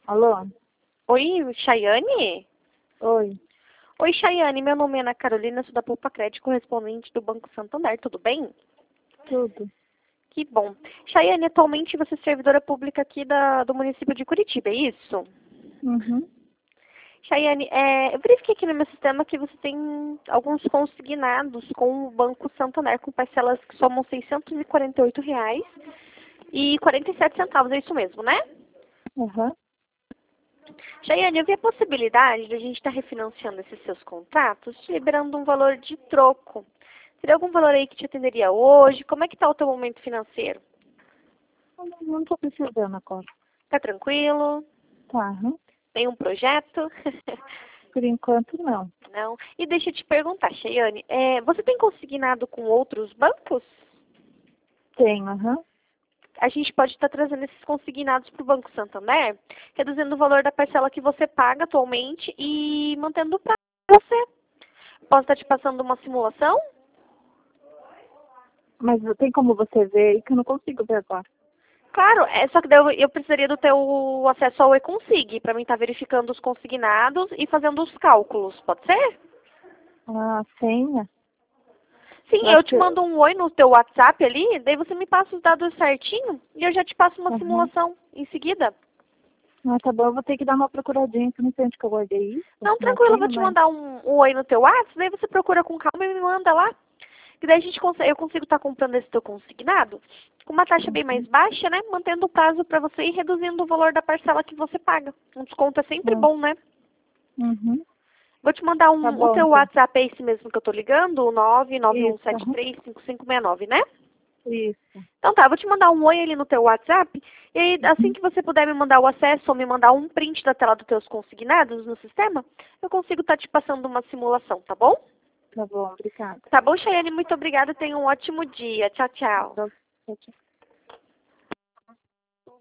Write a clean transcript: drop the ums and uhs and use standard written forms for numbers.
Alô? Oi, Chayane? Oi, Oi, Chayane. Meu nome é Ana Carolina, sou da Poupa Crédito, correspondente do Banco Santander. Tudo bem? tudo. Que bom. Chayane, atualmente você é servidora pública aqui do município de Curitiba, é isso? Uhum. Chayane, eu verifiquei aqui no meu sistema que você tem alguns consignados com o Banco Santander, com parcelas que somam R$ 648,47, é isso mesmo, né? Uhum. Chayane, eu vi a possibilidade de a gente estar refinanciando esses seus contratos, te liberando um valor de troco. Teria algum valor aí que te atenderia hoje? Como é que está o teu momento financeiro? Não tô precisando agora. Tá tranquilo? Tá, uhum. Tem um projeto? Por enquanto, não. Não. E deixa eu te perguntar, Chayane, você tem consignado com outros bancos? Tenho, aham. A gente pode estar trazendo esses consignados para o Banco Santander, reduzindo o valor da parcela que você paga atualmente e mantendo o prazo para você. Posso estar te passando uma simulação? Mas tem como você ver aí que eu não consigo ver agora. Claro, só que daí eu precisaria do teu acesso ao e-consig, para mim estar verificando os consignados e fazendo os cálculos, pode ser? Ah, senha? Sim, Eu eu acho te que... mando um oi no teu WhatsApp ali, daí você me passa os dados certinho e eu já te passo uma Uhum. simulação em seguida. Ah, tá bom, eu vou ter que dar uma procuradinha, que eu não sei onde que eu guardei isso, Não, minha tranquilo, eu vou senha, te mas... mandar um oi no teu WhatsApp, daí você procura com calma e me manda lá. Que daí eu consigo estar comprando esse teu consignado com uma taxa bem mais Uhum. baixa, né? Mantendo o prazo para você e reduzindo o valor da parcela que você paga. Um desconto é sempre Ah, bom, né? uhum. Vou te mandar Tá o bom, teu então. WhatsApp, é esse mesmo que eu tô ligando, o Isso, aham. 991735569, né? Isso. Então tá, eu vou te mandar um oi ali no teu WhatsApp, e aí assim Uhum. que você puder me mandar o acesso ou me mandar um print da tela dos teus consignados no sistema, eu consigo estar te passando uma simulação, tá bom? Tá bom, obrigada. Tá bom, Chayane, muito obrigada, tenha um ótimo dia. Tchau, tchau. Tchau, tchau.